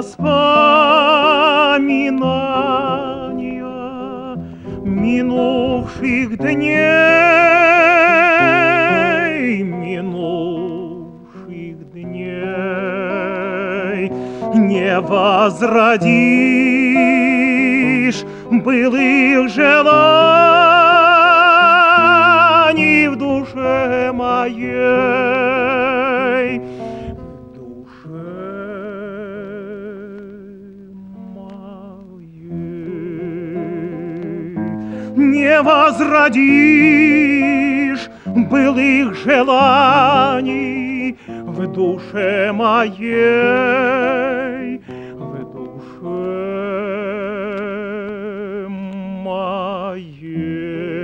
воспоминания минувших дней, минувших дней. Не возродишь былых желаний в душе моей, в душе моей. Не возродишь былых желаний в душе моей, в душе моей.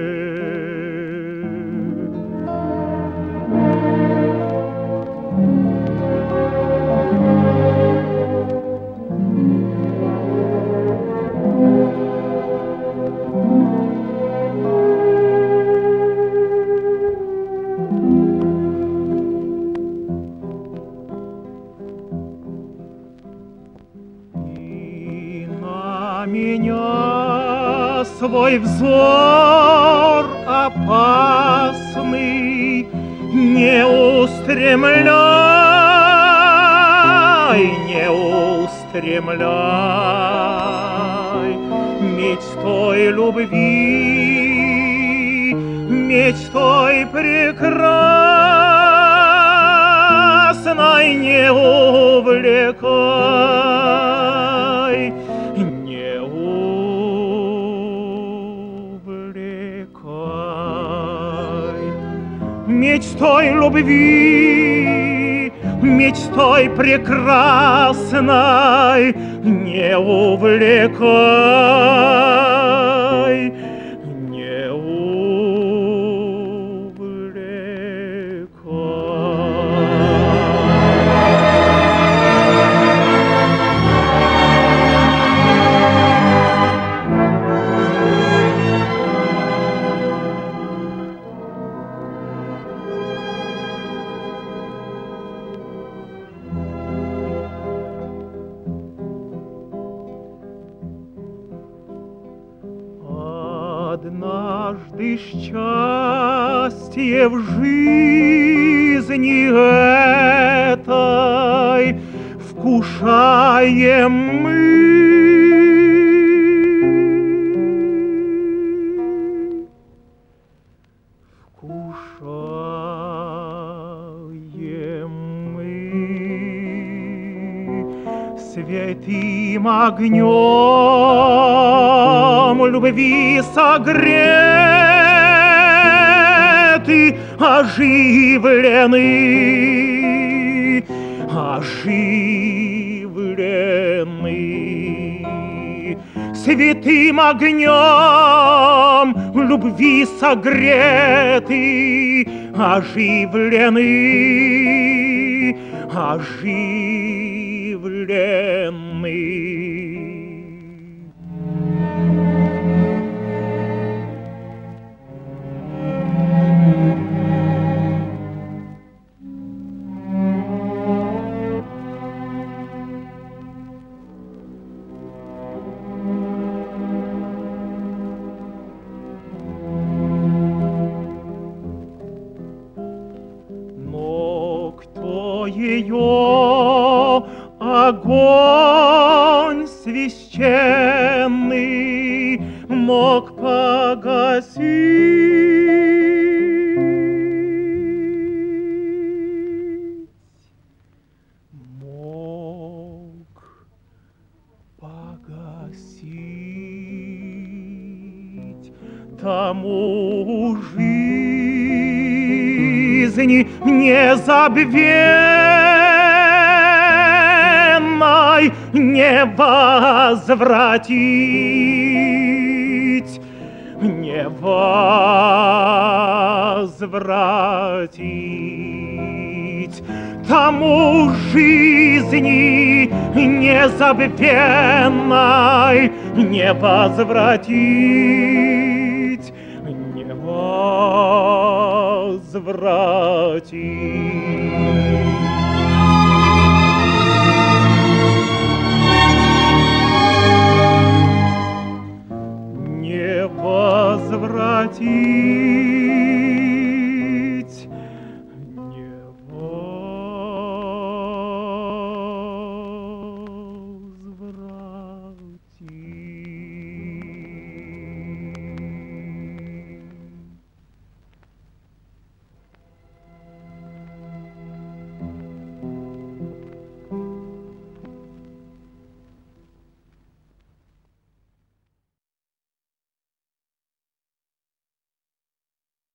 Меня свой взор опасный не устремляй, не устремляй мечтой любви, мечтой прекрасной не увлекай. Мечтой любви, мечтой прекрасной не увлекай, не Однажды счастье в жизни этой вкушаем мы. Вкушаем мы. Святым огнем любви согреты, оживлены, оживлены. Святым огнем любви согреты, оживлены, оживлены. Ее огонь священный мог погасить, мог погасить тому жизни незабвенной не возвратить, не возвратить тому жизни незабвенной не возвратить, не возвратить. простить.